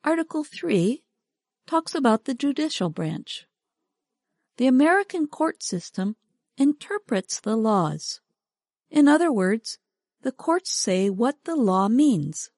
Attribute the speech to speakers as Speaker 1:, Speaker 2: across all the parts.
Speaker 1: Article 3 talks about the judicial branch. The American court system interprets the laws. In other words, the courts say what the law means.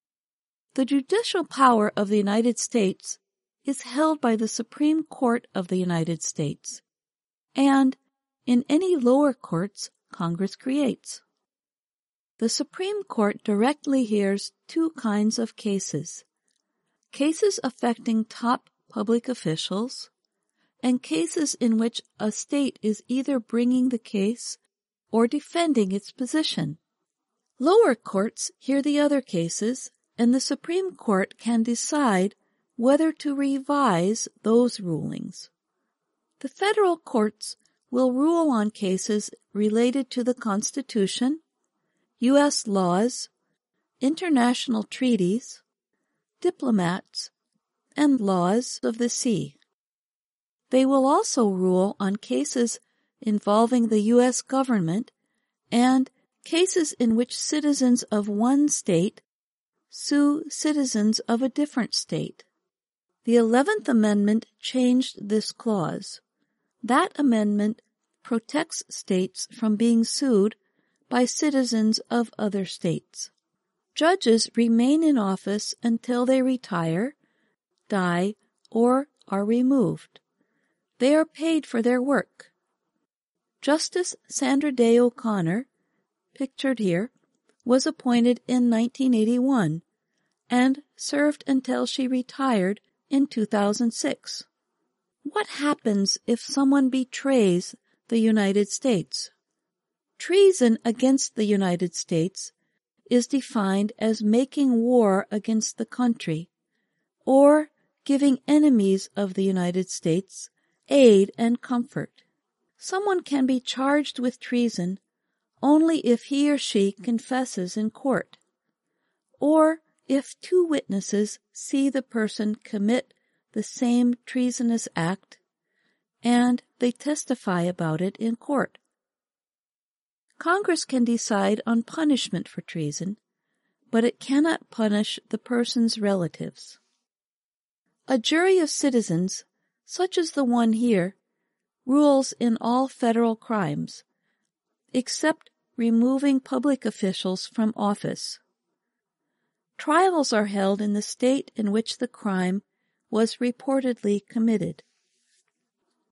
Speaker 1: The judicial power of the United States is held by the Supreme Court of the United States, and in any lower courts Congress creates. The Supreme Court directly hears two kinds of cases: cases affecting top public officials, and cases in which a state is either bringing the case or defending its position. Lower courts hear the other cases, and the Supreme Court can decide whether to revise those rulings. The federal courts will rule on cases related to the Constitution, U.S. laws, international treaties, diplomats, and laws of the sea. They will also rule on cases involving the U.S. government and cases in which citizens of one state sue citizens of a different state. The 11th Amendment changed this clause. That amendment protects states from being sued by citizens of other states. Judges remain in office until they retire, die, or are removed. They are paid for their work. Justice Sandra Day O'Connor, pictured here, was appointed in 1981 and served until she retired in 2006. What happens if someone betrays the United States? Treason against the United States is defined as making war against the country or giving enemies of the United States aid and comfort. Someone can be charged with treason only if he or she confesses in court, or if two witnesses see the person commit the same treasonous act and they testify about it in court. Congress can decide on punishment for treason, but it cannot punish the person's relatives. A jury of citizens, such as the one here, rules in all federal crimes, except removing public officials from office. Trials are held in the state in which the crime was reportedly committed.